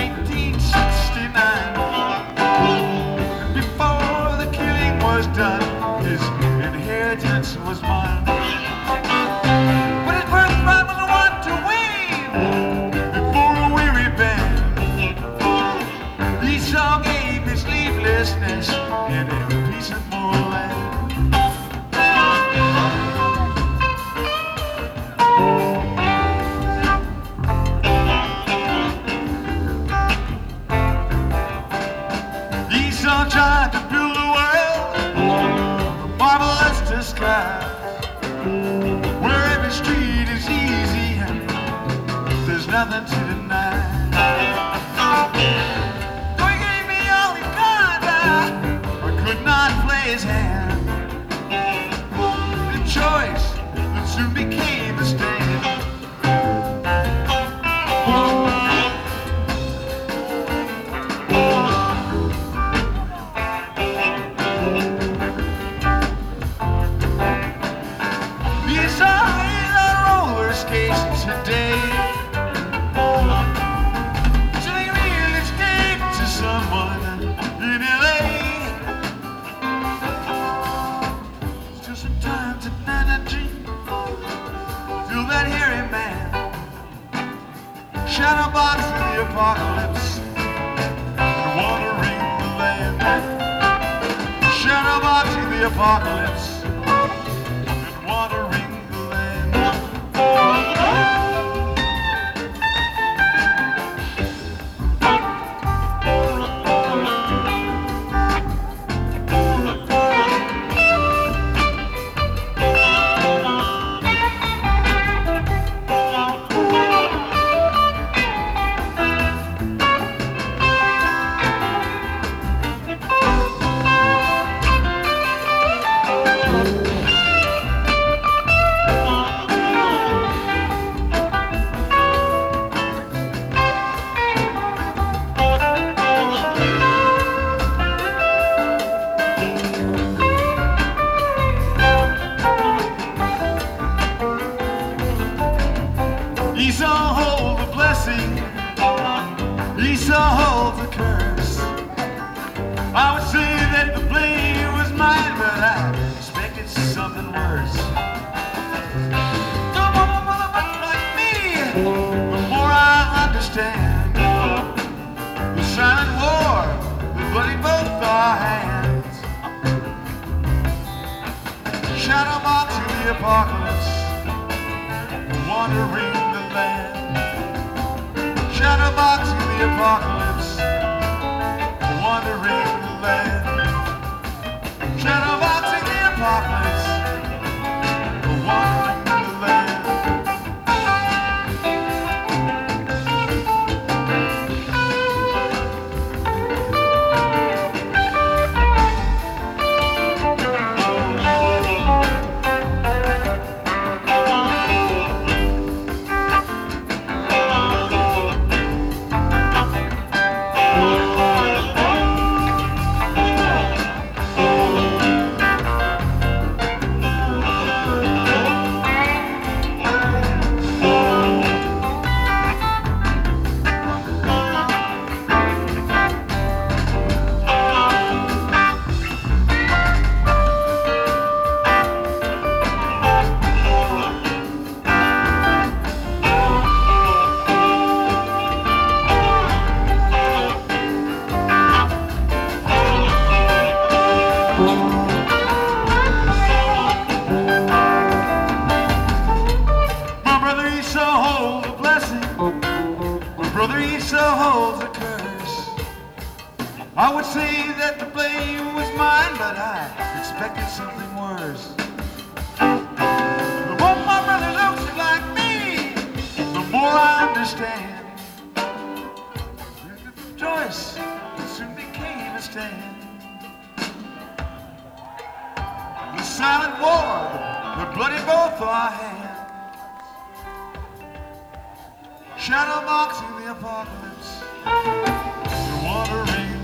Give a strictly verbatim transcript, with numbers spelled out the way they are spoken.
nineteen sixty-nine. And before the killing was done, his inheritance was mine. But his birthright was one to win before a weary band. Esau gave his sleeplessness in a peaceable land. Esau tried to build a world of marvelous to sky, where every street is easy and there's nothing to deny. Though he gave me all he could, I could not play his hand. The choice that soon became a stand. Today, so they really escape to someone in L A. Still sometimes at night I dream, feel that hairy man, shadow box in the apocalypse, and wandering the land. Shadow box in the apocalypse, and wandering. Esau holds a blessing, Esau holds a curse. I would say that the blame was mine, but I expected something worse. The more a motherfucker like me, the more I understand the silent war that bloody both our hands. Shadow marks in the apocalypse, wandering land. Shadow box in the apocalypse, wandering the land. Shadow box in the apocalypse, wandering the land. Brother Esau holds a curse. I would say that the blame was mine, but I expected something worse. The more my brother looks like me, the more I understand. The choice that soon became a stand. The silent war that bloodied both our hands. Shadow marks in the apocalypse, wandering